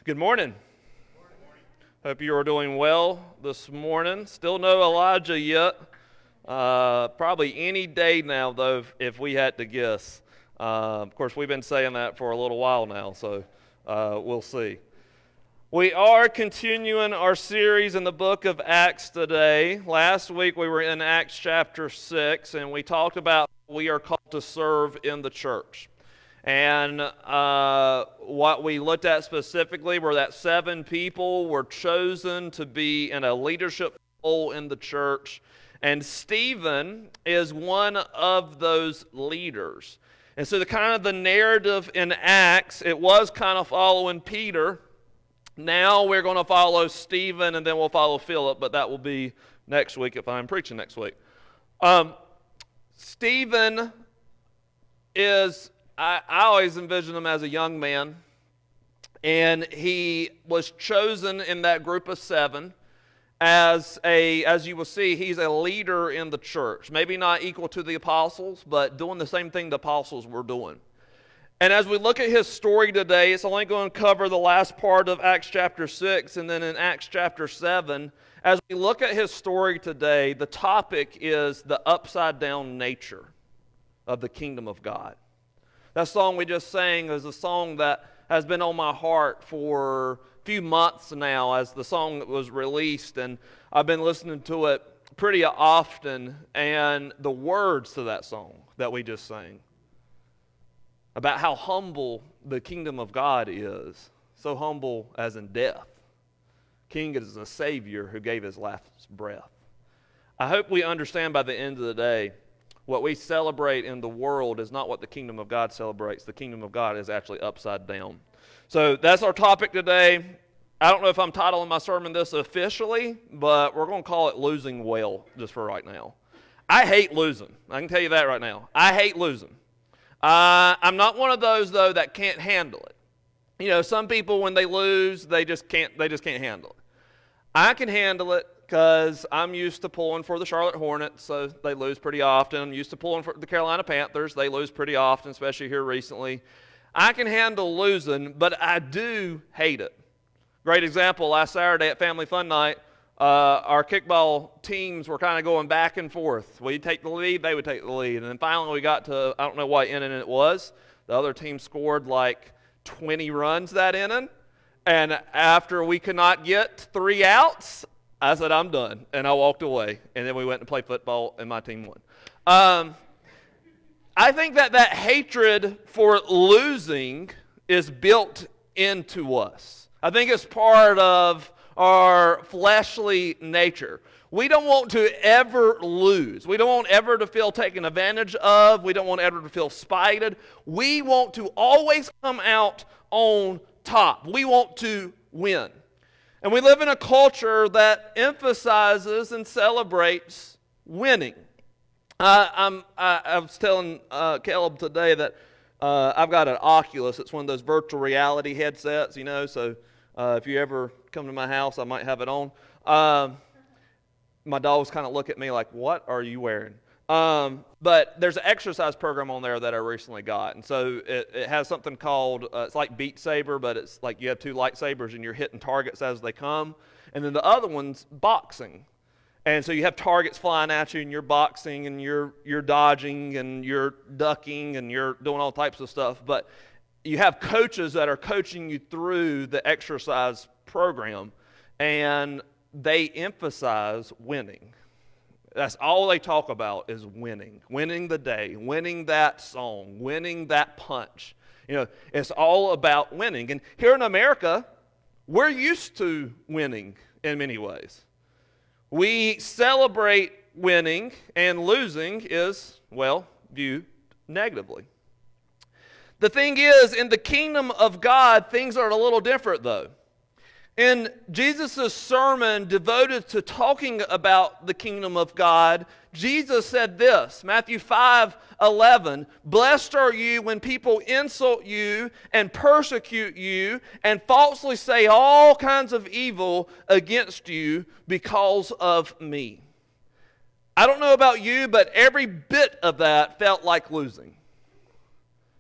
Good morning. Hope you are doing well this morning. Still no Elijah yet. Probably any day now, though, if we had to guess. Of course, we've been saying that for a little while now, so we'll see. We are continuing our series in the book of Acts today. Last week we were in Acts chapter 6, and we talked about we are called to serve in the church. And what we looked at specifically were that 7 people were chosen to be in a leadership role in the church. And Stephen is one of those leaders. And so the narrative in Acts, it was kind of following Peter. Now we're going to follow Stephen, and then we'll follow Philip, but that will be next week if I'm preaching next week. Stephen is... I always envision him as a young man, and he was chosen in that group of 7 as you will see, he's a leader in the church. Maybe not equal to the apostles, but doing the same thing the apostles were doing. And as we look at his story today, it's only going to cover the last part of Acts chapter 6, and then in Acts chapter 7, as we look at his story today, the topic is the upside-down nature of the kingdom of God. That song we just sang is a song that has been on my heart for a few months now as the song was released, and I've been listening to it pretty often, and the words to that song that we just sang about how humble the kingdom of God is, so humble as in death. King is a Savior who gave his last breath. I hope we understand by the end of the day what we celebrate in the world is not what the kingdom of God celebrates. The kingdom of God is actually upside down. So that's our topic today. I don't know if I'm titling my sermon this officially, but we're going to call it Losing Well just for right now. I hate losing. I can tell you that right now. I hate losing. I'm not one of those, though, that can't handle it. You know, some people, when they lose, they just can't handle it. I can handle it because I'm used to pulling for the Charlotte Hornets, so they lose pretty often. I'm used to pulling for the Carolina Panthers. They lose pretty often, especially here recently. I can handle losing, but I do hate it. Great example, last Saturday at Family Fun Night, our kickball teams were kind of going back and forth. We'd take the lead, they would take the lead. And then finally we got to, I don't know what inning it was. The other team scored like 20 runs that inning. And after we could not get 3 outs, I said, I'm done, and I walked away, and then we went and played football, and my team won. I think that hatred for losing is built into us. I think it's part of our fleshly nature. We don't want to ever lose. We don't want ever to feel taken advantage of. We don't want ever to feel spited. We want to always come out on top. We want to win. And we live in a culture that emphasizes and celebrates winning. I was telling Caleb today that I've got an Oculus. It's one of those virtual reality headsets, you know, so if you ever come to my house, I might have it on. My dogs kind of look at me like, what are you wearing? But there's an exercise program on there that I recently got. And so it has something called, it's like Beat Saber, but it's like you have 2 lightsabers and you're hitting targets as they come. And then the other one's boxing. And so you have targets flying at you and you're boxing and you're dodging and you're ducking and you're doing all types of stuff. But you have coaches that are coaching you through the exercise program, and they emphasize winning. That's all they talk about is winning. Winning the day, winning that song, winning that punch. You know, it's all about winning. And here in America, we're used to winning in many ways. We celebrate winning, and losing is, well, viewed negatively. The thing is, in the kingdom of God, things are a little different, though. In Jesus' sermon devoted to talking about the kingdom of God, Jesus said this, Matthew 5:11, "Blessed are you when people insult you and persecute you and falsely say all kinds of evil against you because of me." I don't know about you, but every bit of that felt like losing.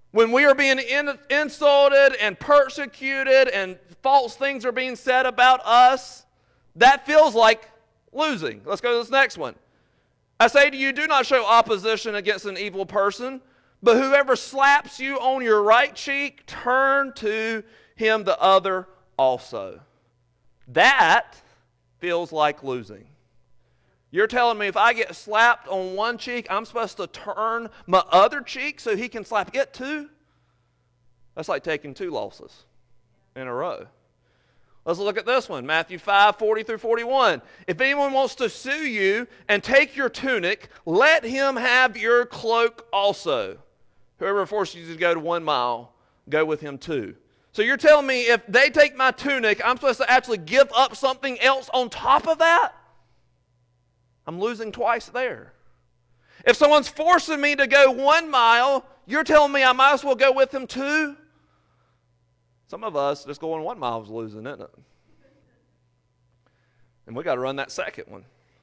When we are being insulted and persecuted and false things are being said about us, that feels like losing. Let's go to this next one. I say to you, do not show opposition against an evil person, but whoever slaps you on your right cheek, turn to him the other also. That feels like losing. You're telling me if I get slapped on one cheek, I'm supposed to turn my other cheek so he can slap it too? That's like taking 2 losses in a row. Let's look at this one, Matthew 5:40 through 41. If anyone wants to sue you and take your tunic, let him have your cloak also. Whoever forces you to go to 1 mile, go with him too. So you're telling me if they take my tunic, I'm supposed to actually give up something else on top of that? I'm losing twice there. If someone's forcing me to go 1 mile, you're telling me I might as well go with them too? Some of us, just going 1 mile is losing, isn't it? And we got to run that second one.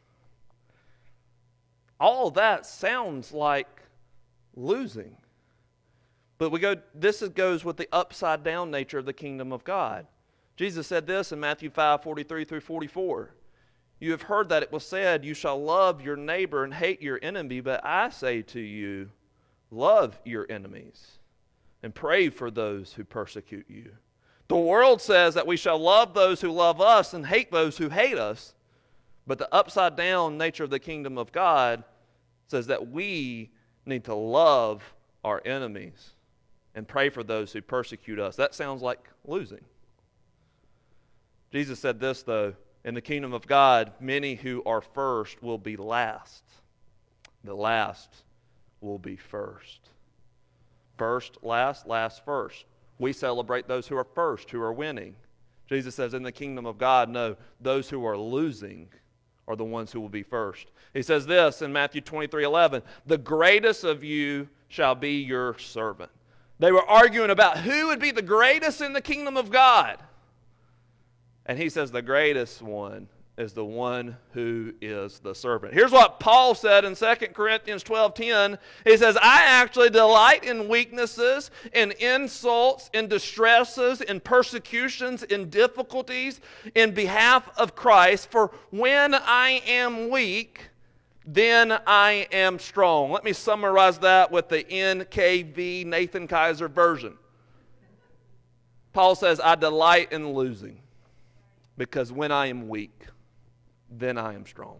All that sounds like losing. But this goes with the upside down nature of the kingdom of God. Jesus said this in Matthew 5:43 through 44. You have heard that it was said, you shall love your neighbor and hate your enemy, but I say to you, love your enemies and pray for those who persecute you. The world says that we shall love those who love us and hate those who hate us, but the upside down nature of the kingdom of God says that we need to love our enemies and pray for those who persecute us. That sounds like losing. Jesus said this, though, in the kingdom of God, many who are first will be last. The last will be first. First, last, last, first. We celebrate those who are first, who are winning. Jesus says in the kingdom of God, no, those who are losing are the ones who will be first. He says this in Matthew 23:11, the greatest of you shall be your servant. They were arguing about who would be the greatest in the kingdom of God. And he says the greatest one is the one who is the servant. Here's what Paul said in 2 Corinthians 12:10. He says, I actually delight in weaknesses, in insults, in distresses, in persecutions, in difficulties, in behalf of Christ. For when I am weak, then I am strong. Let me summarize that with the NKV, Nathan Kaiser version. Paul says, I delight in losing, because when I am weak, then I am strong.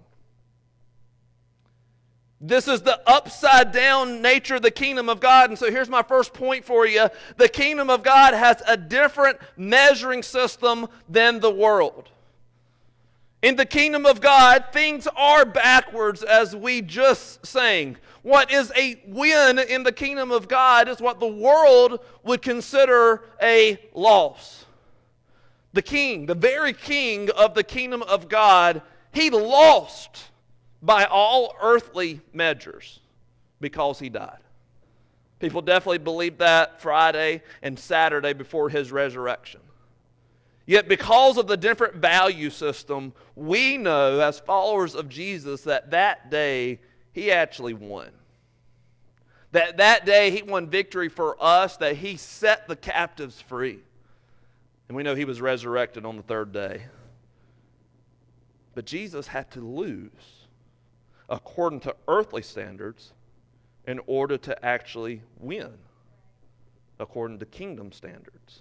This is the upside down nature of the kingdom of God. And so here's my first point for you. The kingdom of God has a different measuring system than the world. In the kingdom of God, things are backwards, as we just sang. What is a win in the kingdom of God is what the world would consider a loss. The king, the very king of the kingdom of God, he lost by all earthly measures because he died. People definitely believed that Friday and Saturday before his resurrection. Yet because of the different value system, we know as followers of Jesus that that day he actually won. That day he won victory for us, that he set the captives free. And we know he was resurrected on the 3rd day. But Jesus had to lose according to earthly standards in order to actually win according to kingdom standards.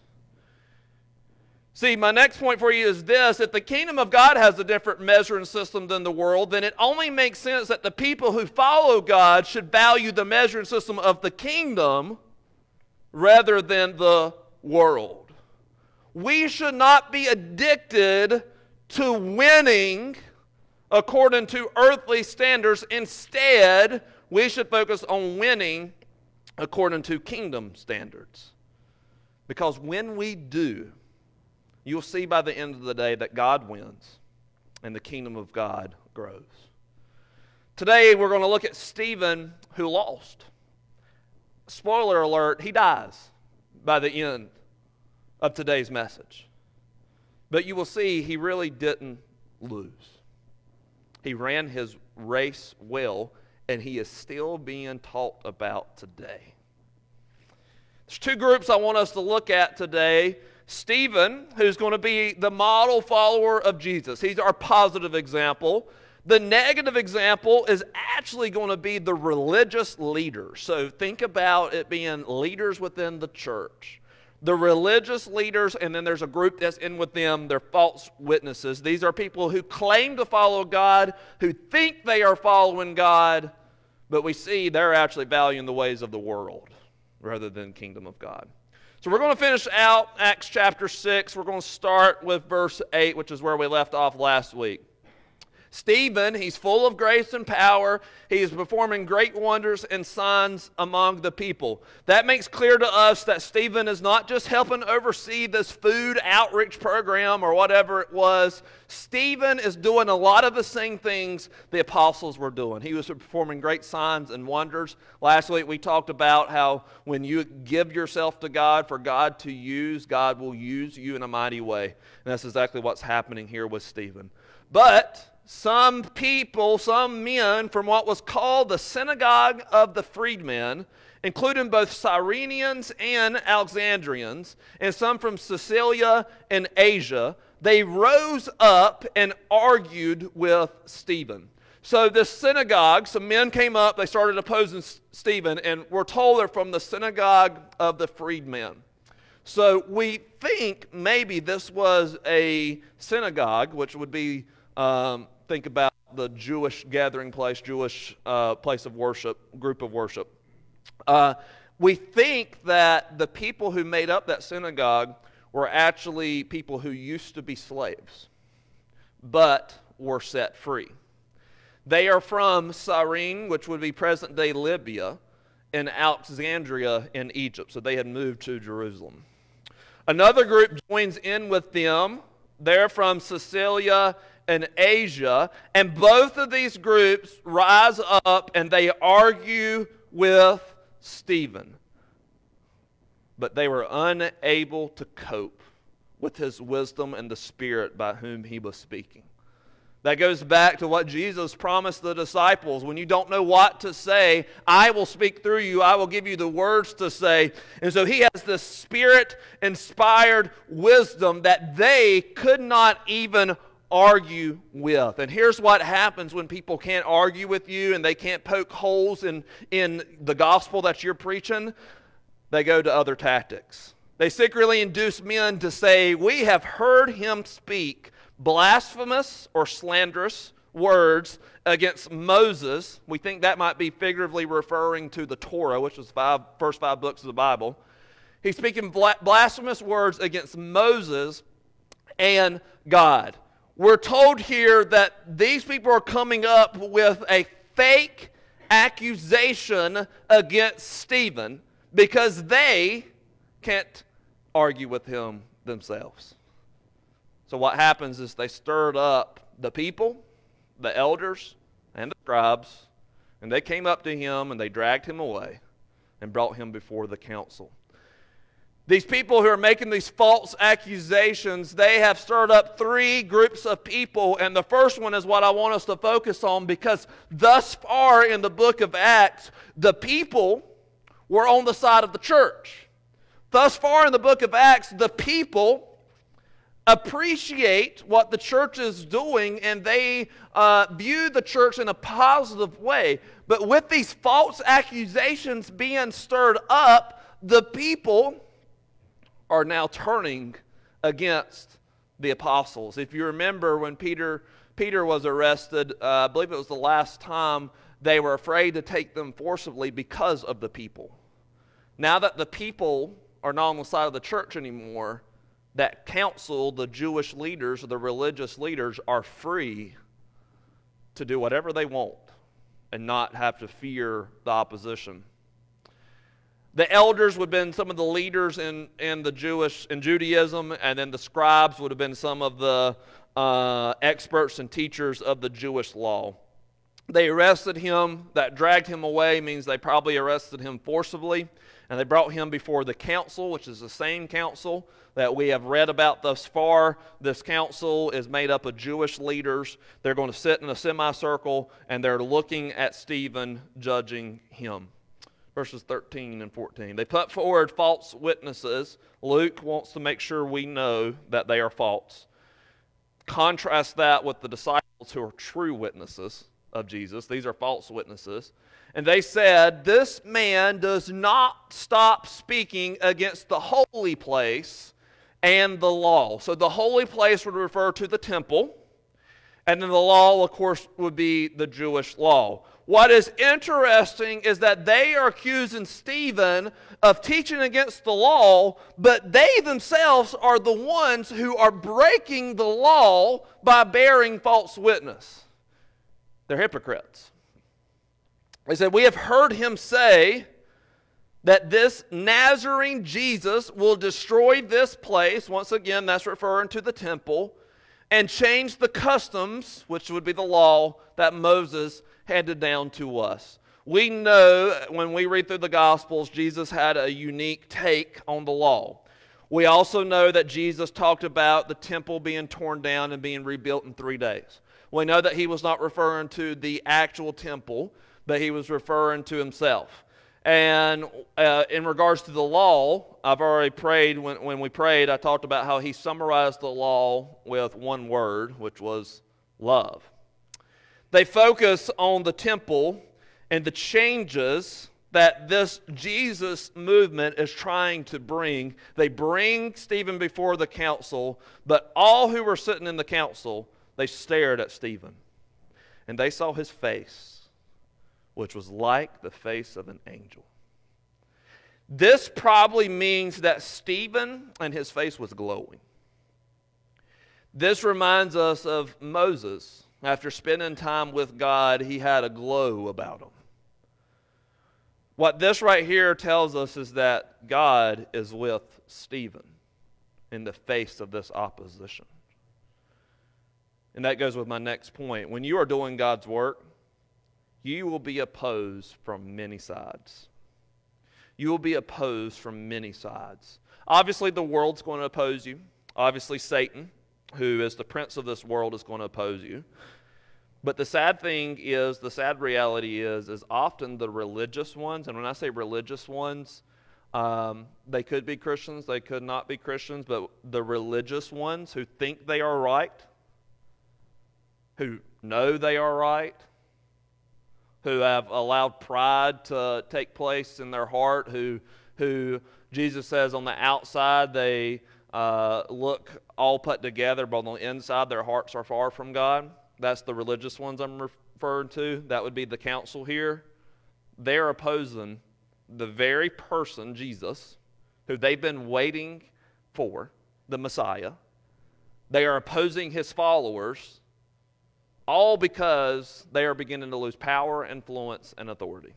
See, my next point for you is this. If the kingdom of God has a different measuring system than the world, then it only makes sense that the people who follow God should value the measuring system of the kingdom rather than the world. We should not be addicted to winning according to earthly standards. Instead, we should focus on winning according to kingdom standards. Because when we do, you'll see by the end of the day that God wins and the kingdom of God grows. Today, we're going to look at Stephen, who lost. Spoiler alert, he dies by the end of today's message. But you will see he really didn't lose. He ran his race well, and he is still being talked about today. There's two groups I want us to look at today. Stephen, who's going to be the model follower of Jesus. He's our positive example. The negative example is actually going to be the religious leaders. So think about it being leaders within the church. The religious leaders, and then there's a group that's in with them. They're false witnesses. These are people who claim to follow God, who think they are following God, but we see they're actually valuing the ways of the world rather than kingdom of God. So we're going to finish out Acts chapter 6. We're going to start with verse 8, which is where we left off last week. Stephen, he's full of grace and power. He is performing great wonders and signs among the people. That makes clear to us that Stephen is not just helping oversee this food outreach program or whatever it was. Stephen is doing a lot of the same things the apostles were doing. He was performing great signs and wonders. Last week we talked about how when you give yourself to God for God to use, God will use you in a mighty way. And that's exactly what's happening here with Stephen. But some people, some men from what was called the synagogue of the freedmen, including both Cyrenians and Alexandrians, and some from Cilicia and Asia, they rose up and argued with Stephen. So this synagogue, some men came up, they started opposing Stephen, and we're told they're from the synagogue of the freedmen. So we think maybe this was a synagogue, which would be think about the Jewish gathering place, Jewish place of worship, group of worship. We think that the people who made up that synagogue were actually people who used to be slaves, but were set free. They are from Cyrene, which would be present-day Libya, and Alexandria in Egypt. So they had moved to Jerusalem. Another group joins in with them. They're from Cilicia and Asia, and both of these groups rise up and they argue with Stephen. But they were unable to cope with his wisdom and the Spirit by whom he was speaking. That goes back to what Jesus promised the disciples. When you don't know what to say, I will speak through you. I will give you the words to say. And so he has this Spirit-inspired wisdom that they could not even argue with. And here's what happens when people can't argue with you and they can't poke holes in the gospel that you're preaching. They go to other tactics. They secretly induce men to say, we have heard him speak blasphemous or slanderous words against Moses. We think that might be figuratively referring to the Torah, which is the first five books of the Bible. He's speaking blasphemous words against Moses and God. We're told here that these people are coming up with a fake accusation against Stephen because they can't argue with him themselves. So what happens is they stirred up the people, the elders, and the scribes, and they came up to him and they dragged him away and brought him before the council. These people who are making these false accusations, they have stirred up three groups of people, and the first one is what I want us to focus on because thus far in the book of Acts, the people were on the side of the church. Thus far in the book of Acts, the people appreciate what the church is doing, and they view the church in a positive way. But with these false accusations being stirred up, the people are now turning against the apostles. If you remember when Peter was arrested, I believe it was the last time, they were afraid to take them forcibly because of the people. Now that the people are not on the side of the church anymore, that council, the Jewish leaders, the religious leaders, are free to do whatever they want and not have to fear the opposition. The elders would have been some of the leaders in Judaism, and then the scribes would have been some of the experts and teachers of the Jewish law. They arrested him. That dragged him away means they probably arrested him forcibly, and they brought him before the council, which is the same council that we have read about thus far. This council is made up of Jewish leaders. They're going to sit in a semicircle, and they're looking at Stephen, judging him. verses 13 and 14. They put forward false witnesses. Luke wants to make sure we know that they are false. Contrast that with the disciples who are true witnesses of Jesus. These are false witnesses. And they said, this man does not stop speaking against the holy place and the law. So the holy place would refer to the temple, and then the law, of course, would be the Jewish law. What is interesting is that they are accusing Stephen of teaching against the law, but they themselves are the ones who are breaking the law by bearing false witness. They're hypocrites. They said, we have heard him say that this Nazarene Jesus will destroy this place. Once again, that's referring to the temple, and change the customs, which would be the law that Moses handed down to us. We know when we read through the Gospels, Jesus had a unique take on the law. We also know that Jesus talked about the temple being torn down and being rebuilt in 3 days. We know that he was not referring to the actual temple, but he was referring to himself. And in regards to the law, I've already prayed, when we prayed, I talked about how he summarized the law with one word, which was love. They focus on the temple and the changes that this Jesus movement is trying to bring. They bring Stephen before the council, but all who were sitting in the council, they stared at Stephen. And they saw his face, which was like the face of an angel. This probably means that Stephen and his face was glowing. This reminds us of Moses. After spending time with God, he had a glow about him. What this right here tells us is that God is with Stephen in the face of this opposition. And that goes with my next point. When you are doing God's work, you will be opposed from many sides. You will be opposed from many sides. Obviously, the world's going to oppose you. Obviously, Satan, who is the prince of this world, is going to oppose you. But the sad reality is often the religious ones, and when I say religious ones, they could be Christians, they could not be Christians, but the religious ones who think they are right, who know they are right, who have allowed pride to take place in their heart, who Jesus says on the outside they look all put together, but on the inside their hearts are far from God. That's the religious ones I'm referring to. That would be the council here. They're opposing the very person, Jesus, who they've been waiting for, the Messiah. They are opposing his followers, all because they are beginning to lose power, influence, and authority.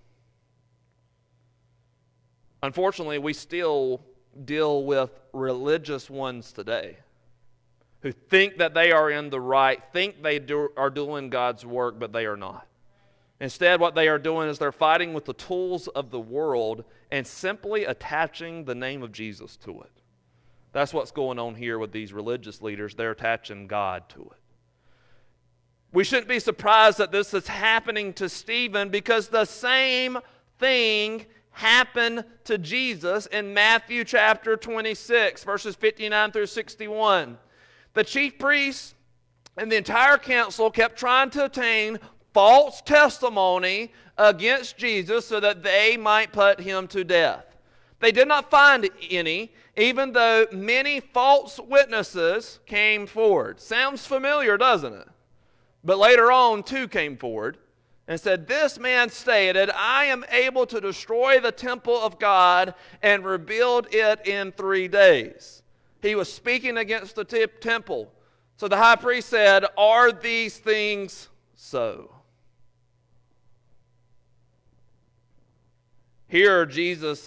Unfortunately, we still deal with religious ones today who think that they are in the right, think they are doing God's work, but they are not. Instead, what they are doing is they're fighting with the tools of the world and simply attaching the name of Jesus to it. That's what's going on here with these religious leaders. They're attaching God to it. We shouldn't be surprised that this is happening to Stephen, because the same thing happened to Jesus in Matthew chapter 26, verses 59 through 61. The chief priests and the entire council kept trying to obtain false testimony against Jesus so that they might put him to death. They did not find any, even though many false witnesses came forward. Sounds familiar, doesn't it? But later on, two came forward and said, this man stated, I am able to destroy the temple of God and rebuild it in 3 days. He was speaking against the temple. So the high priest said, are these things so? Here Jesus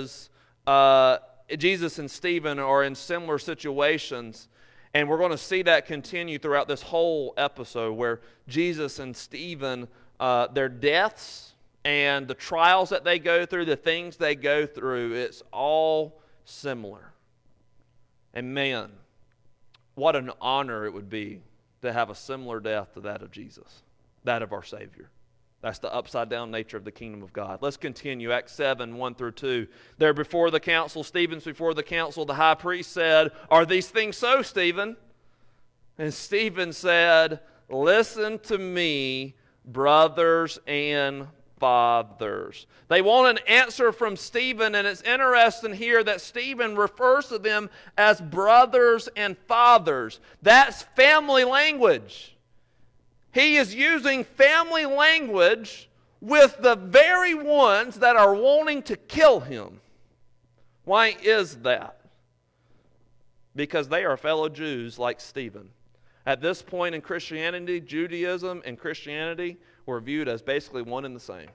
and Stephen are in similar situations, and we're going to see that continue throughout this whole episode, where Jesus and Stephen, their deaths and the trials that they go through, the things they go through, it's all similar. And man, what an honor it would be to have a similar death to that of Jesus, that of our Savior. That's the upside-down nature of the kingdom of God. Let's continue. Acts 7, 1 through 2. There before the council, Stephen's before the council, the high priest said, "Are these things so, Stephen?" And Stephen said, "Listen to me, brothers and fathers." They want an answer from Stephen, and it's interesting here that Stephen refers to them as brothers and fathers. That's family language. He is using family language with the very ones that are wanting to kill him. Why is that? Because they are fellow Jews like Stephen. At this point in Christianity, Judaism and Christianity were viewed as basically one and the same.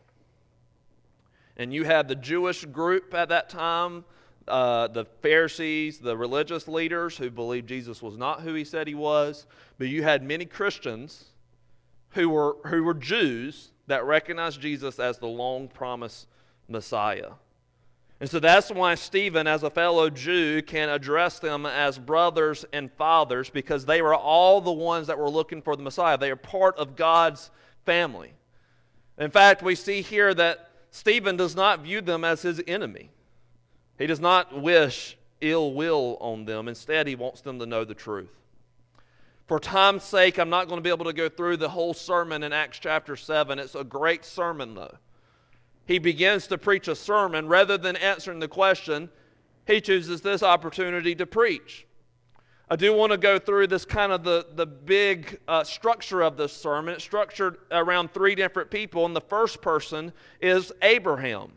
And you had the Jewish group at that time, the Pharisees, the religious leaders who believed Jesus was not who he said he was. But you had many Christians who were Jews that recognized Jesus as the long-promised Messiah. And so that's why Stephen, as a fellow Jew, can address them as brothers and fathers, because they were all the ones that were looking for the Messiah. They are part of God's family. In fact, we see here that Stephen does not view them as his enemy. He does not wish ill will on them. Instead, he wants them to know the truth. For time's sake, I'm not going to be able to go through the whole sermon in Acts chapter 7. It's a great sermon, though. He begins to preach a sermon. Rather than answering the question, he chooses this opportunity to preach. I do want to go through this kind of the big structure of this sermon. It's structured around three different people, and the first person is Abraham.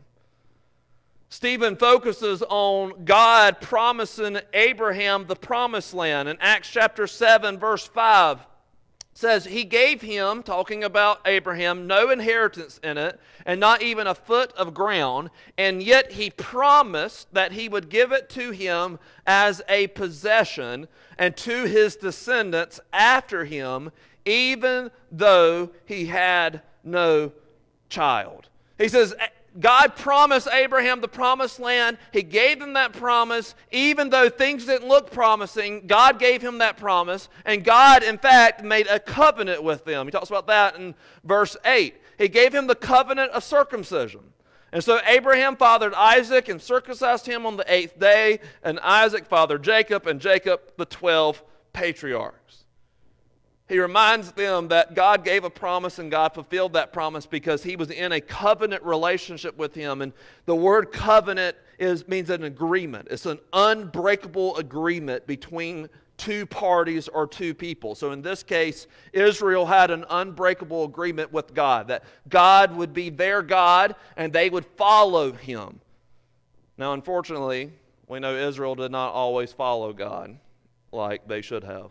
Stephen focuses on God promising Abraham the promised land. In Acts chapter 7, verse 5, says, "He gave him," talking about Abraham, "no inheritance in it, and not even a foot of ground, and yet he promised that he would give it to him as a possession, and to his descendants after him, even though he had no child." He says, God promised Abraham the promised land. He gave him that promise. Even though things didn't look promising, God gave him that promise. And God, in fact, made a covenant with them. He talks about that in verse 8. He gave him the covenant of circumcision. And so Abraham fathered Isaac and circumcised him on the 8th day. And Isaac fathered Jacob, and Jacob the 12 patriarchs. He reminds them that God gave a promise and God fulfilled that promise because he was in a covenant relationship with him. And the word covenant means an agreement. It's an unbreakable agreement between two parties or two people. So in this case, Israel had an unbreakable agreement with God, that God would be their God and they would follow him. Now, unfortunately, we know Israel did not always follow God like they should have.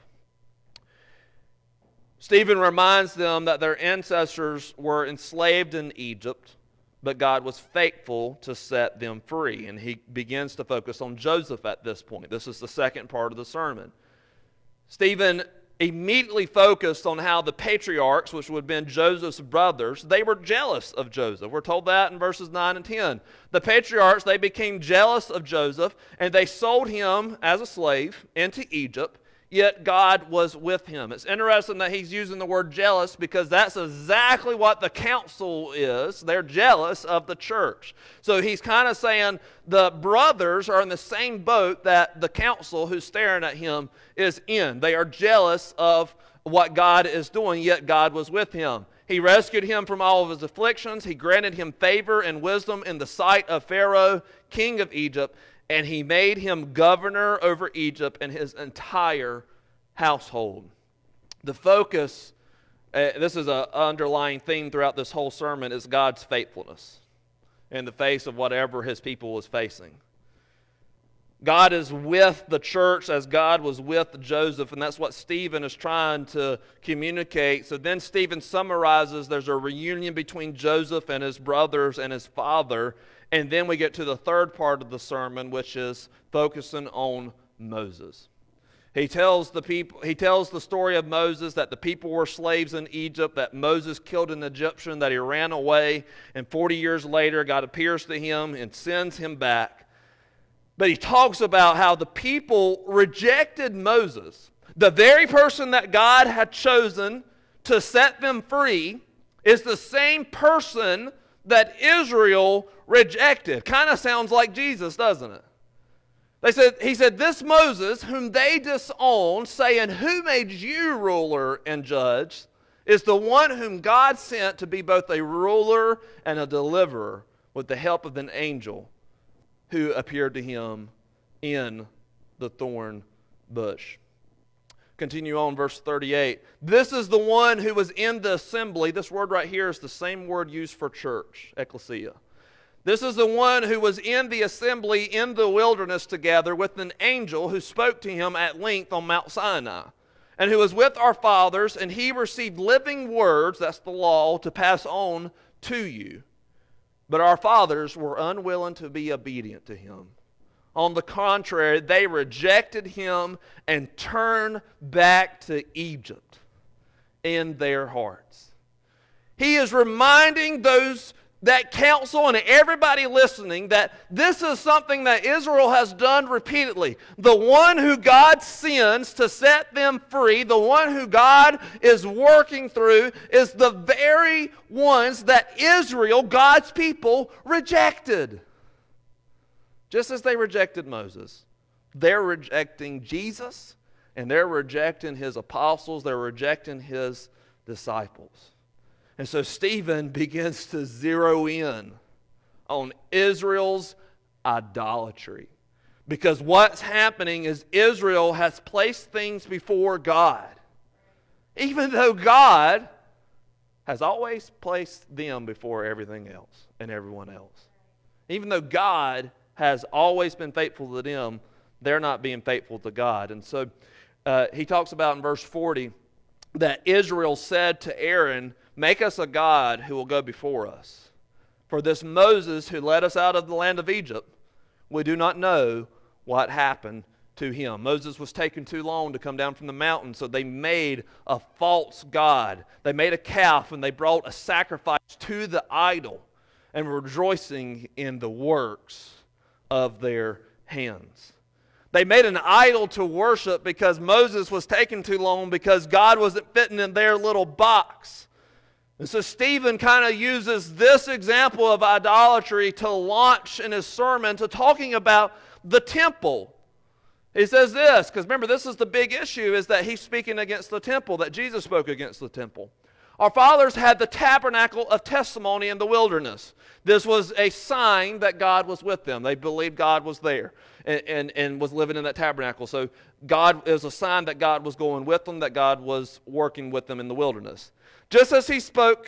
Stephen reminds them that their ancestors were enslaved in Egypt, but God was faithful to set them free. And he begins to focus on Joseph at this point. This is the second part of the sermon. Stephen immediately focused on how the patriarchs, which would have been Joseph's brothers, they were jealous of Joseph. We're told that in verses 9 and 10. The patriarchs, they became jealous of Joseph, and they sold him as a slave into Egypt. Yet God was with him. It's interesting that he's using the word jealous because that's exactly what the council is. They're jealous of the church. So he's kind of saying the brothers are in the same boat that the council who's staring at him is in. They are jealous of what God is doing, yet God was with him. He rescued him from all of his afflictions. He granted him favor and wisdom in the sight of Pharaoh, king of Egypt. And he made him governor over Egypt and his entire household. The focus, this is an underlying theme throughout this whole sermon, is God's faithfulness in the face of whatever his people was facing. God is with the church as God was with Joseph, and that's what Stephen is trying to communicate. So then Stephen summarizes there's a reunion between Joseph and his brothers and his father. And then we get to the third part of the sermon, which is focusing on Moses. He tells the story of Moses, that the people were slaves in Egypt, that Moses killed an Egyptian, that he ran away, and 40 years later God appears to him and sends him back. But he talks about how the people rejected Moses, the very person that God had chosen to set them free. is the same person that Israel rejected. Kind of sounds like Jesus, doesn't it? He said, this Moses, whom they disowned, saying, who made you ruler and judge, is the one whom God sent to be both a ruler and a deliverer with the help of an angel who appeared to him in the thorn bush. Continue on, verse 38. This is the one who was in the assembly. This word right here is the same word used for church, ecclesia. This is the one who was in the assembly in the wilderness together with an angel who spoke to him at length on Mount Sinai, and who was with our fathers, and he received living words, that's the law, to pass on to you. But our fathers were unwilling to be obedient to him. On the contrary, they rejected him and turned back to Egypt in their hearts. He is reminding those that council and everybody listening that this is something that Israel has done repeatedly. The one who God sends to set them free, the one who God is working through, is the very ones that Israel, God's people, rejected. Just as they rejected Moses, they're rejecting Jesus, and they're rejecting his apostles, they're rejecting his disciples. And so Stephen begins to zero in on Israel's idolatry. Because what's happening is Israel has placed things before God, even though God has always placed them before everything else and everyone else. Even though God has always been faithful to them, they're not being faithful to God. And so he talks about in verse 40 that Israel said to Aaron, make us a god who will go before us. For this Moses who led us out of the land of Egypt, we do not know what happened to him. Moses was taking too long to come down from the mountain, so they made a false god. They made a calf, and they brought a sacrifice to the idol, and were rejoicing in the works of their hands. They made an idol to worship because Moses was taking too long, because God wasn't fitting in their little box. And so Stephen kind of uses this example of idolatry to launch in his sermon to talking about the temple. He says this, because remember, this is the big issue, is that he's speaking against the temple, that Jesus spoke against the temple. Our fathers had the tabernacle of testimony in the wilderness. This was a sign that God was with them. They believed God was there and was living in that tabernacle. So God is a sign that God was going with them, that God was working with them in the wilderness. Just as he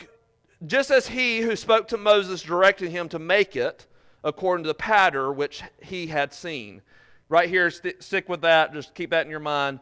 who spoke to Moses directed him to make it according to the pattern which he had seen. Right here, stick with that. Just keep that in your mind.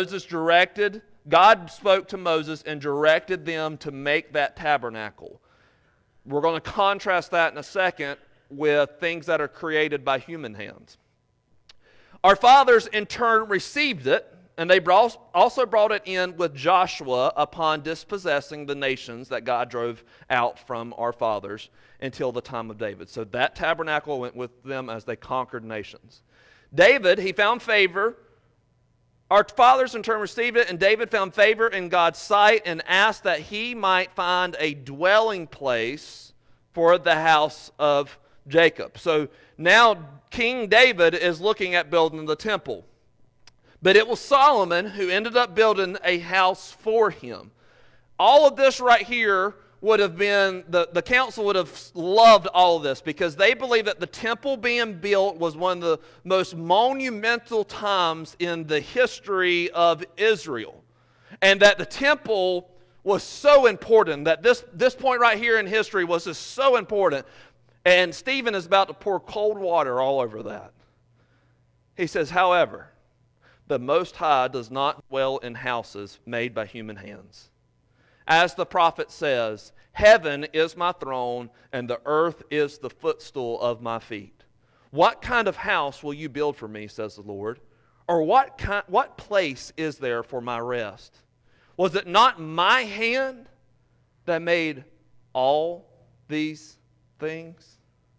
God spoke to Moses and directed them to make that tabernacle. We're going to contrast that in a second with things that are created by human hands. Our fathers in turn received it, and they also brought it in with Joshua upon dispossessing the nations that God drove out from our fathers until the time of David. So that tabernacle went with them as they conquered nations. David, he found favor. Our fathers in turn received it, and David found favor in God's sight and asked that he might find a dwelling place for the house of Jacob. So now King David is looking at building the temple. But it was Solomon who ended up building a house for him. All of this right here would have been, the council would have loved all of this, because they believed that the temple being built was one of the most monumental times in the history of Israel. And that the temple was so important, that this point right here in history was just so important. And Stephen is about to pour cold water all over that. He says, however, the Most High does not dwell in houses made by human hands. As the prophet says, heaven is my throne, and the earth is the footstool of my feet. What kind of house will you build for me, says the Lord? Or what place is there for my rest? Was it not my hand that made all these things?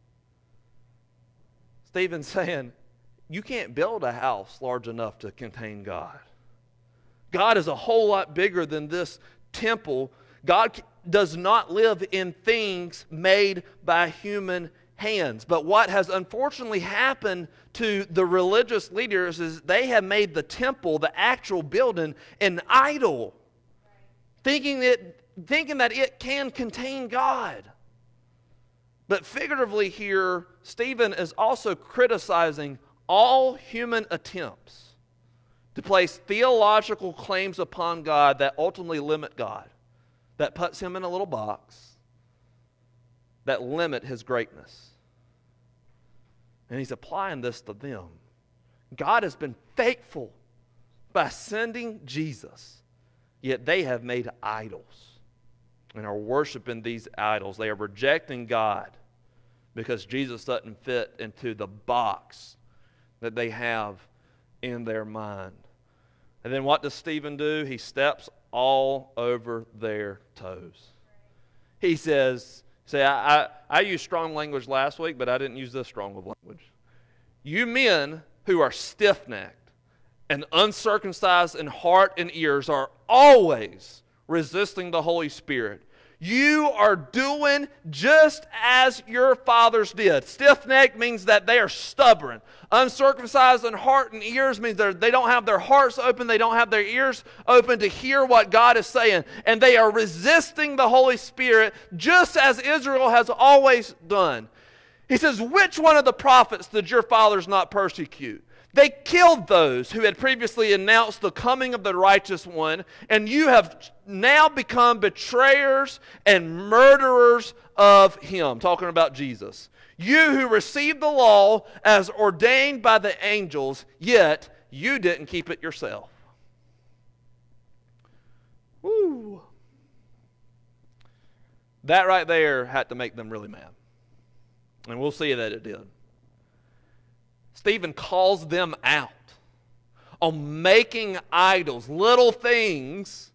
Stephen's saying, you can't build a house large enough to contain God. God is a whole lot bigger than this temple. God does not live in things made by human hands. But what has unfortunately happened to the religious leaders is they have made the temple, the actual building, an idol, thinking that it can contain God. But figuratively here, Stephen is also criticizing all human attempts to place theological claims upon God that ultimately limit God, that puts him in a little box, that limit his greatness. And he's applying this to them. God has been faithful by sending Jesus, yet they have made idols and are worshiping these idols. They are rejecting God because Jesus doesn't fit into the box that they have in their mind. And then what does Stephen do? He steps all over their toes. He says, I used strong language last week, but I didn't use this strong of language. You men who are stiff-necked and uncircumcised in heart and ears are always resisting the Holy Spirit. You are doing just as your fathers did. Stiff-necked means that they are stubborn. Uncircumcised in heart and ears means they don't have their hearts open, they don't have their ears open to hear what God is saying. And they are resisting the Holy Spirit just as Israel has always done. He says, which one of the prophets did your fathers not persecute? They killed those who had previously announced the coming of the righteous one, and you have now become betrayers and murderers of him. Talking about Jesus. You who received the law as ordained by the angels, yet you didn't keep it yourself. Woo. That right there had to make them really mad. And we'll see that it did. Stephen calls them out on making idols, little things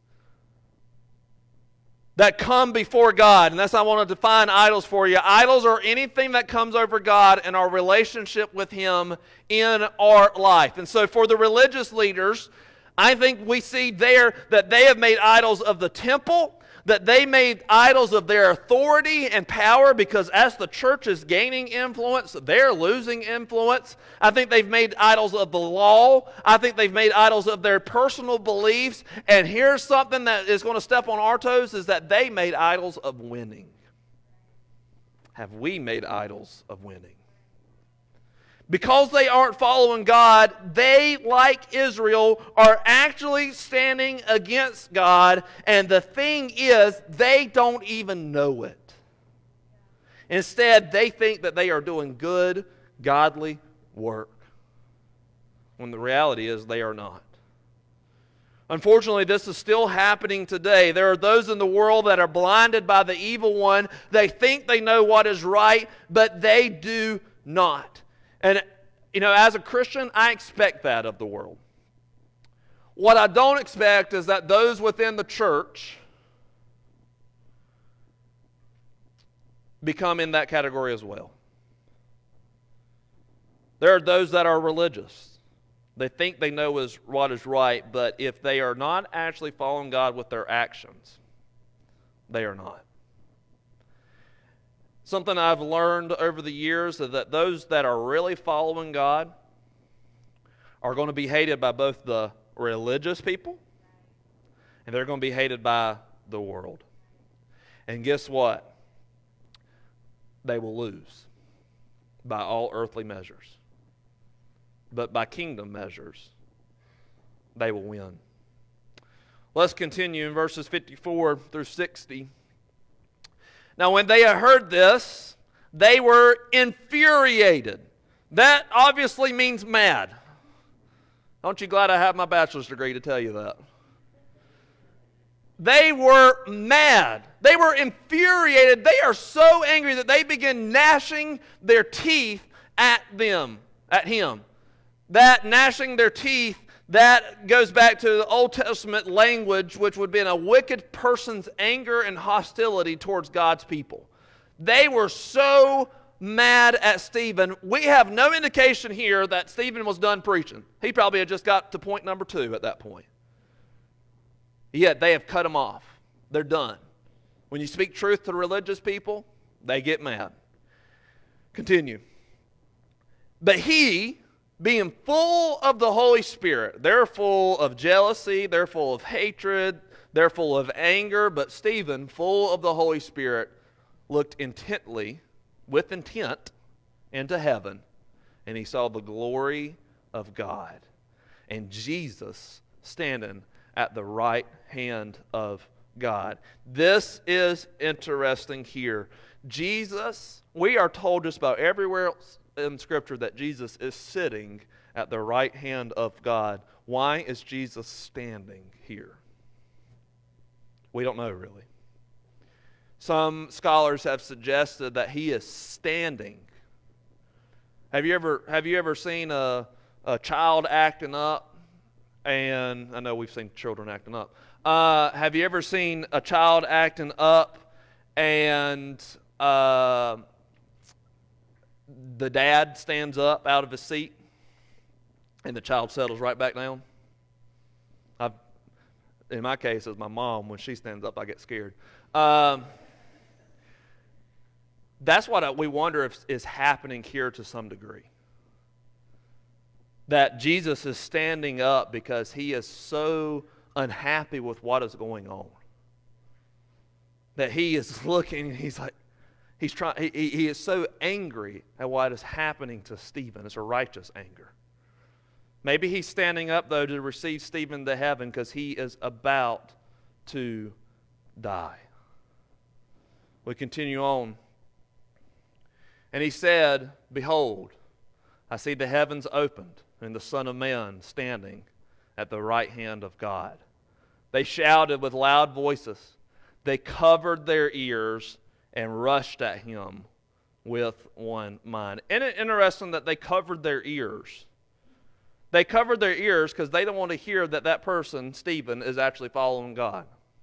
that come before God. And that's how I want to define idols for you. Idols are anything that comes over God and our relationship with Him in our life. And so for the religious leaders, I think we see there that they have made idols of the temple, that they made idols of their authority and power, because as the church is gaining influence, they're losing influence. I think they've made idols of the law. I think they've made idols of their personal beliefs. And here's something that is going to step on our toes, is that they made idols of winning. Have we made idols of winning? Because they aren't following God, they, like Israel, are actually standing against God. And the thing is, they don't even know it. Instead, they think that they are doing good, godly work, when the reality is they are not. Unfortunately, this is still happening today. There are those in the world that are blinded by the evil one. They think they know what is right, but they do not. And, as a Christian, I expect that of the world. What I don't expect is that those within the church become in that category as well. There are those that are religious. They think they know what is right, but if they are not actually following God with their actions, they are not. Something I've learned over the years is that those that are really following God are going to be hated by both the religious people, and they're going to be hated by the world. And guess what? They will lose by all earthly measures. But by kingdom measures, they will win. Let's continue in verses 54 through 60. Now, when they had heard this, they were infuriated. That obviously means mad. Aren't you glad I have my bachelor's degree to tell you that? They were mad. They were infuriated. They are so angry that they begin gnashing their teeth at him. That gnashing their teeth, that goes back to the Old Testament language, which would be a wicked person's anger and hostility towards God's people. They were so mad at Stephen. We have no indication here that Stephen was done preaching. He probably had just got to point number 2 at that point. Yet they have cut him off. They're done. When you speak truth to religious people, they get mad. Continue. But he, being full of the Holy Spirit, they're full of jealousy, they're full of hatred, they're full of anger, but Stephen, full of the Holy Spirit, looked intently, with intent, into heaven, and he saw the glory of God, and Jesus standing at the right hand of God. This is interesting here. Jesus, we are told just about everywhere else in Scripture that Jesus is sitting at the right hand of God. Why is Jesus standing here? We don't know really. Some scholars have suggested that he is standing. Have you ever seen a child acting up? And I know we've seen children acting up. Have you ever seen a child acting up and the dad stands up out of his seat and the child settles right back down? In my case, it's my mom. When she stands up, I get scared. That's what we wonder if is happening here to some degree. That Jesus is standing up because he is so unhappy with what is going on. That he is looking and he is so angry at what is happening to Stephen. It's a righteous anger. Maybe he's standing up, though, to receive Stephen to heaven because he is about to die. We continue on. And he said, "Behold, I see the heavens opened, and the Son of Man standing at the right hand of God." They shouted with loud voices. They covered their ears and rushed at him with one mind. Isn't it interesting that they covered their ears? They covered their ears because they don't want to hear that that person, Stephen, is actually following God.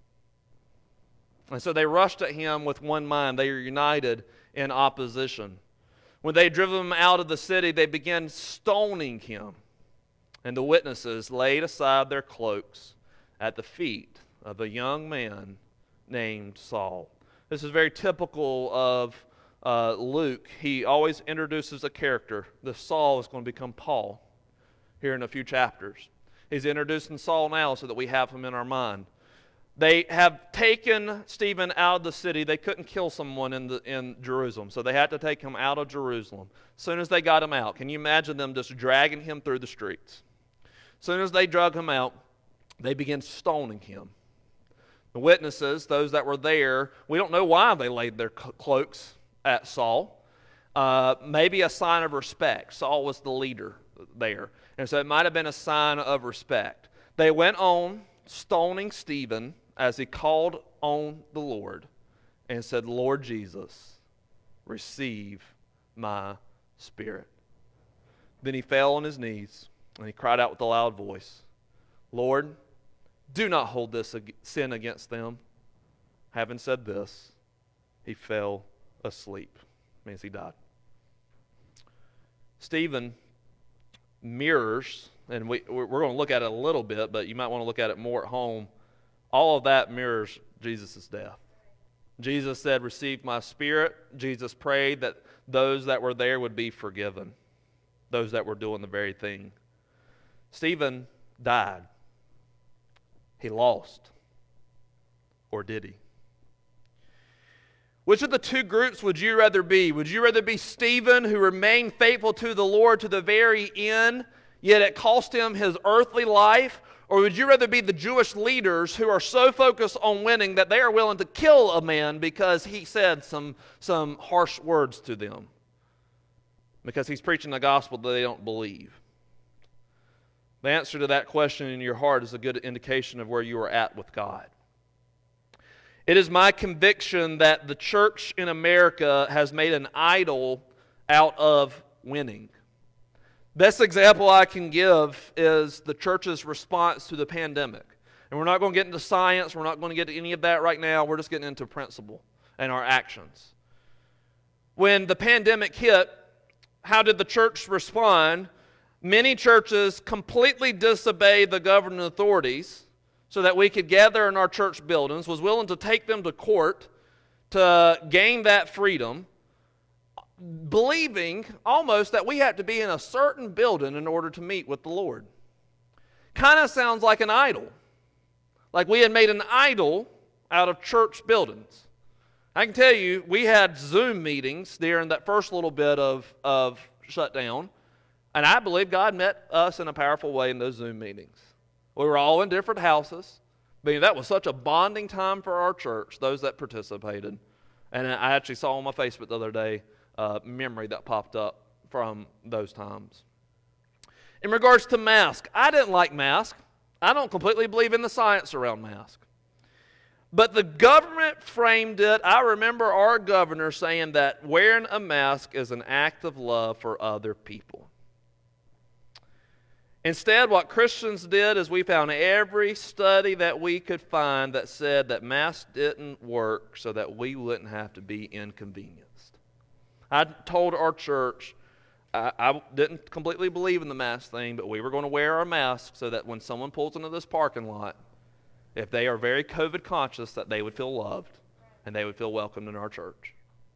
And so they rushed at him with one mind. They are united in opposition. When they had driven him out of the city, they began stoning him. And the witnesses laid aside their cloaks at the feet of a young man named Saul. This is very typical of Luke. He always introduces a character. This Saul is going to become Paul here in a few chapters. He's introducing Saul now so that we have him in our mind. They have taken Stephen out of the city. They couldn't kill someone in Jerusalem, so they had to take him out of Jerusalem. As soon as they got him out, can you imagine them just dragging him through the streets? As soon as they drug him out, they began stoning him. The witnesses, those that were there, we don't know why they laid their cloaks at Saul. Maybe a sign of respect. Saul was the leader there, and so it might have been a sign of respect. They went on stoning Stephen as he called on the Lord and said, "Lord Jesus, receive my spirit." Then he fell on his knees and he cried out with a loud voice, "Lord, do not hold this sin against them." Having said this, he fell asleep. Means he died. Stephen mirrors, and we're going to look at it a little bit, but you might want to look at it more at home. All of that mirrors Jesus' death. Jesus said, "Receive my spirit." Jesus prayed that those that were there would be forgiven, those that were doing the very thing. Stephen died. He lost. Or did he? Which of the two groups would you rather be? Would you rather be Stephen, who remained faithful to the Lord to the very end, yet it cost him his earthly life? Or would you rather be the Jewish leaders who are so focused on winning that they are willing to kill a man because he said some harsh words to them? Because he's preaching the gospel that they don't believe. The answer to that question in your heart is a good indication of where you are at with God. It is my conviction that the church in America has made an idol out of winning. Best example I can give is the church's response to the pandemic. And we're not going to get into science, we're not going to get into any of that right now, we're just getting into principle and our actions. When the pandemic hit, how did the church respond? Many churches completely disobeyed the governing authorities so that we could gather in our church buildings, was willing to take them to court to gain that freedom, believing almost that we have to be in a certain building in order to meet with the Lord. Kind of sounds like an idol. Like we had made an idol out of church buildings. I can tell you, we had Zoom meetings during that first little bit of shutdown, and I believe God met us in a powerful way in those Zoom meetings. We were all in different houses. I mean, that was such a bonding time for our church, those that participated. And I actually saw on my Facebook the other day memory that popped up from those times. In regards to masks, I didn't like masks. I don't completely believe in the science around masks. But the government framed it. I remember our governor saying that wearing a mask is an act of love for other people. Instead, what Christians did is we found every study that we could find that said that masks didn't work so that we wouldn't have to be inconvenienced. I told our church, I didn't completely believe in the mask thing, but we were going to wear our masks so that when someone pulls into this parking lot, if they are very COVID conscious, that they would feel loved and they would feel welcomed in our church.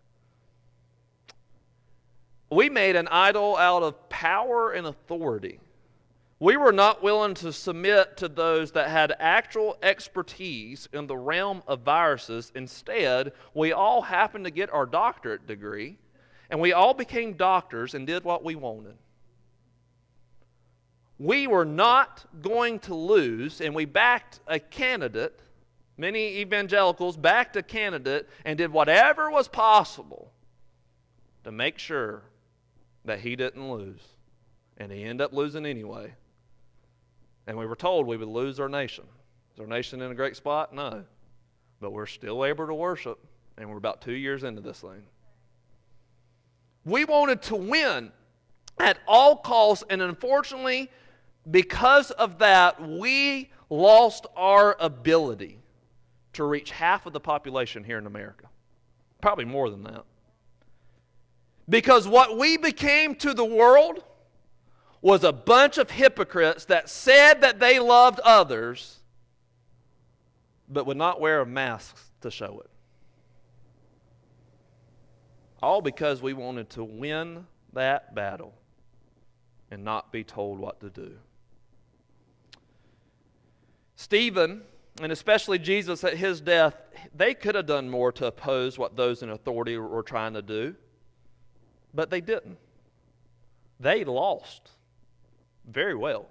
We made an idol out of power and authority. We were not willing to submit to those that had actual expertise in the realm of viruses. Instead, we all happened to get our doctorate degree, and we all became doctors and did what we wanted. We were not going to lose, and we backed a candidate. Many evangelicals backed a candidate and did whatever was possible to make sure that he didn't lose. And he ended up losing anyway. And we were told we would lose our nation. Is our nation in a great spot? No. But we're still able to worship, and we're about 2 years into this thing. We wanted to win at all costs, and unfortunately, because of that, we lost our ability to reach half of the population here in America. Probably more than that. Because what we became to the world was a bunch of hypocrites that said that they loved others, but would not wear a mask to show it. All because we wanted to win that battle and not be told what to do. Stephen, and especially Jesus at his death, they could have done more to oppose what those in authority were trying to do, but they didn't. They lost very well.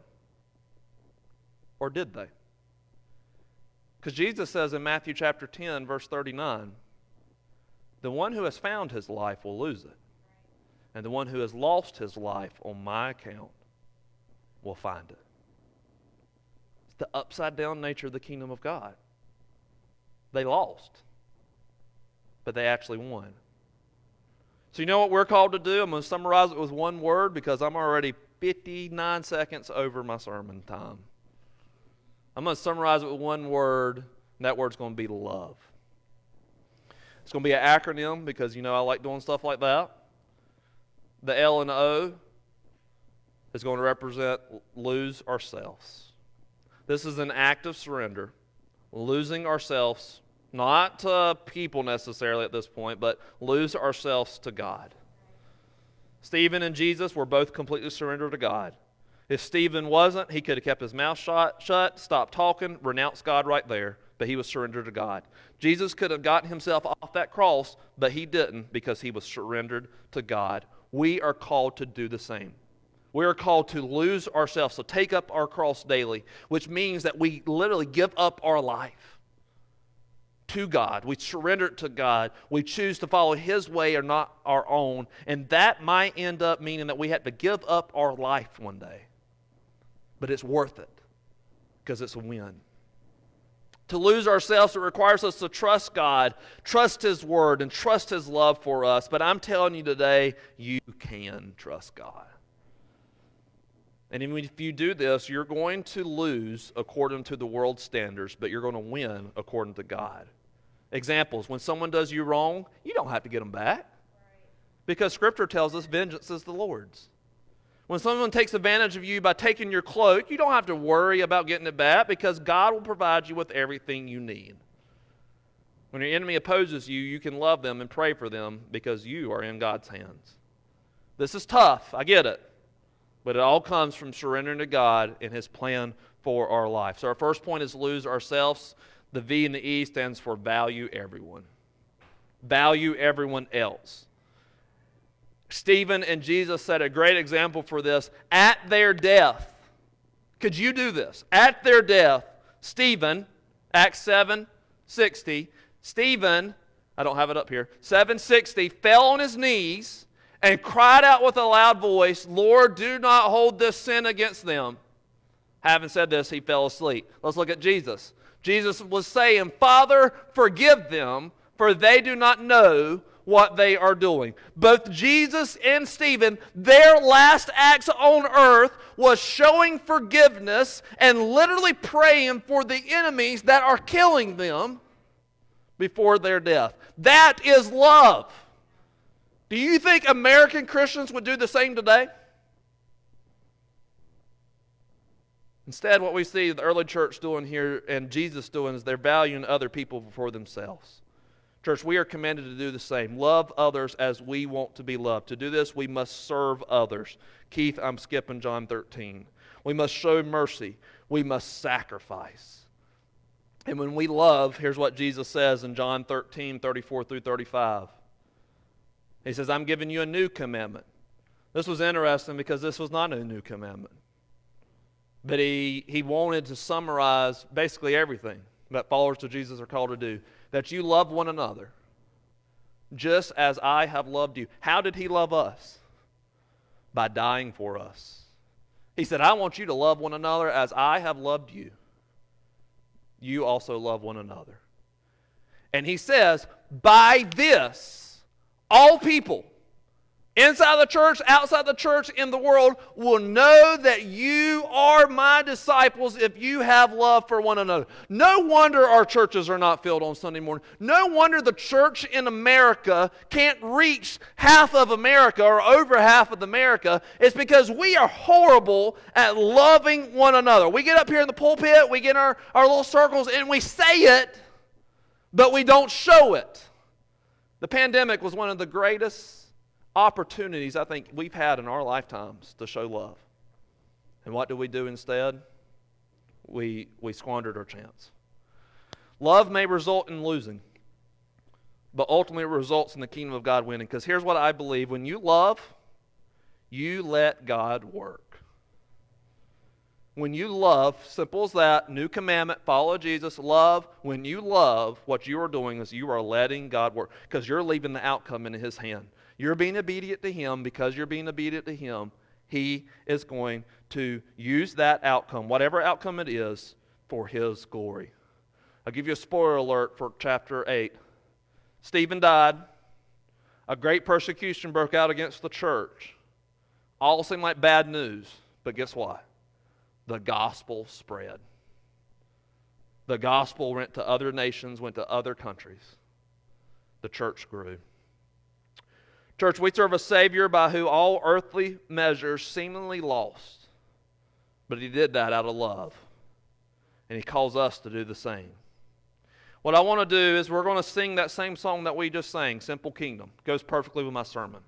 Or did they? Because Jesus says in Matthew chapter 10, verse 39, the one who has found his life will lose it, and the one who has lost his life on my account will find it. It's the upside down nature of the kingdom of God. They lost, but they actually won. So you know what we're called to do? I'm going to summarize it with one word because I'm already 59 seconds over my sermon time. I'm going to summarize it with one word, and that word's going to be love. It's going to be an acronym because, you know, I like doing stuff like that. The L and the O is going to represent lose ourselves. This is an act of surrender, losing ourselves, not to people necessarily at this point, but lose ourselves to God. Stephen and Jesus were both completely surrendered to God. If Stephen wasn't, he could have kept his mouth shut, stopped talking, renounced God right there, but he was surrendered to God. Jesus could have gotten himself off that cross, but he didn't because he was surrendered to God. We are called to do the same. We are called to lose ourselves, so take up our cross daily, which means that we literally give up our life to God. We surrender it to God. We choose to follow His way or not our own, and that might end up meaning that we have to give up our life one day. But it's worth it because it's a win. To lose ourselves, it requires us to trust God, trust His Word, and trust His love for us. But I'm telling you today, you can trust God. And if you do this, you're going to lose according to the world's standards, but you're going to win according to God. Examples, when someone does you wrong, you don't have to get them back. Because Scripture tells us vengeance is the Lord's. When someone takes advantage of you by taking your cloak, you don't have to worry about getting it back because God will provide you with everything you need. When your enemy opposes you, you can love them and pray for them because you are in God's hands. This is tough, I get it. But it all comes from surrendering to God and His plan for our life. So our first point is lose ourselves. The V in the E stands for value everyone. Value everyone else. Stephen and Jesus set a great example for this. At their death, could you do this? At their death, Stephen, Acts 7:60, Stephen, I don't have it up here, 7:60, fell on his knees and cried out with a loud voice, Lord, do not hold this sin against them. Having said this, he fell asleep. Let's look at Jesus. Jesus was saying, Father, forgive them, for they do not know what they are doing. Both Jesus and Stephen, their last acts on earth was showing forgiveness and literally praying for the enemies that are killing them before their death. That is love. Do you think American Christians would do the same today? Instead, what we see the early church doing here and Jesus doing is they're valuing other people before themselves. Church, we are commanded to do the same. Love others as we want to be loved. To do this, we must serve others. Keith, I'm skipping John 13. We must show mercy. We must sacrifice. And when we love, here's what Jesus says in John 13:34 through 35. He says, I'm giving you a new commandment. This was interesting because this was not a new commandment. But he wanted to summarize basically everything that followers of Jesus are called to do. That you love one another just as I have loved you. How did he love us? By dying for us. He said, I want you to love one another as I have loved you. You also love one another. And he says, by this, all people, inside the church, outside the church, in the world, will know that you are my disciples if you have love for one another. No wonder our churches are not filled on Sunday morning. No wonder the church in America can't reach half of America or over half of America. It's because we are horrible at loving one another. We get up here in the pulpit, we get in our little circles, and we say it, but we don't show it. The pandemic was one of the greatest opportunities I think we've had in our lifetimes to show love. And what do we do instead? We squandered our chance. Love may result in losing, but ultimately it results in the kingdom of God winning. Because here's what I believe. When you love, you let God work. When you love, simple as that, new commandment, follow Jesus, love. When you love, what you are doing is you are letting God work. Because you're leaving the outcome in His hand. You're being obedient to Him. Because you're being obedient to Him, He is going to use that outcome, whatever outcome it is, for His glory. I'll give you a spoiler alert for chapter 8. Stephen died. A great persecution broke out against the church. All seemed like bad news. But guess what? The gospel spread. The gospel went to other nations, went to other countries. The church grew. Church, we serve a Savior by who all earthly measures seemingly lost. But He did that out of love. And He calls us to do the same. What I want to do is we're going to sing that same song that we just sang, Simple Kingdom. It goes perfectly with my sermon.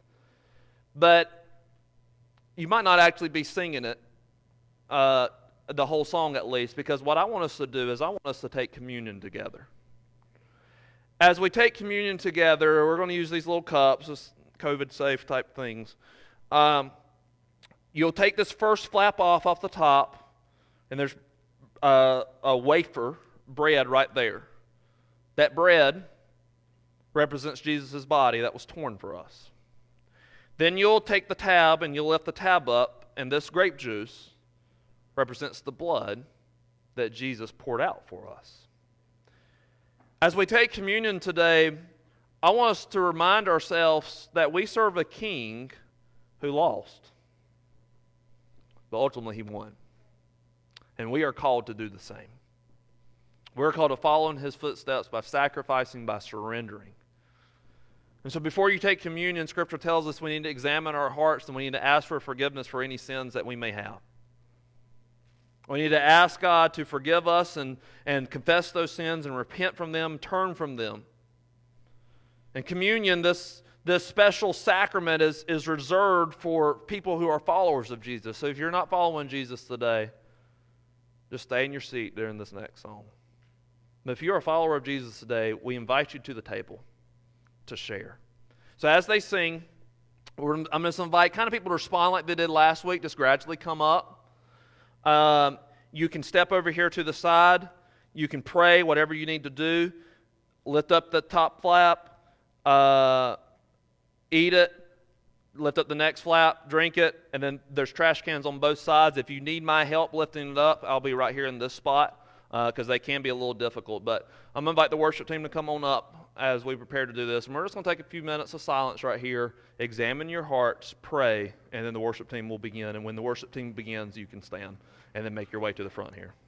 But you might not actually be singing it, the whole song at least, because what I want us to do is I want us to take communion together. As we take communion together, we're going to use these little cups, this COVID-safe type things. You'll take this first flap off the top, and there's a wafer bread right there. That bread represents Jesus' body that was torn for us. Then you'll take the tab and you'll lift the tab up, and this grape juice represents the blood that Jesus poured out for us. As we take communion today, I want us to remind ourselves that we serve a king who lost, but ultimately He won. And we are called to do the same. We're called to follow in His footsteps by sacrificing, by surrendering. And so before you take communion, Scripture tells us we need to examine our hearts and we need to ask for forgiveness for any sins that we may have. We need to ask God to forgive us and confess those sins and repent from them, turn from them. And communion, this special sacrament is reserved for people who are followers of Jesus. So if you're not following Jesus today, just stay in your seat during this next song. But if you're a follower of Jesus today, we invite you to the table to share. So as they sing, I'm going to invite kind of people to respond like they did last week, just gradually come up. You can step over here to the side. You can pray, whatever you need to do. Lift up the top flap. Eat it. Lift up the next flap. Drink it. And then there's trash cans on both sides. If you need my help lifting it up, I'll be right here in this spot because they can be a little difficult. But I'm going to invite the worship team to come on up as we prepare to do this. And we're just going to take a few minutes of silence right here. Examine your hearts. Pray. And then the worship team will begin. And when the worship team begins, you can stand and then make your way to the front here.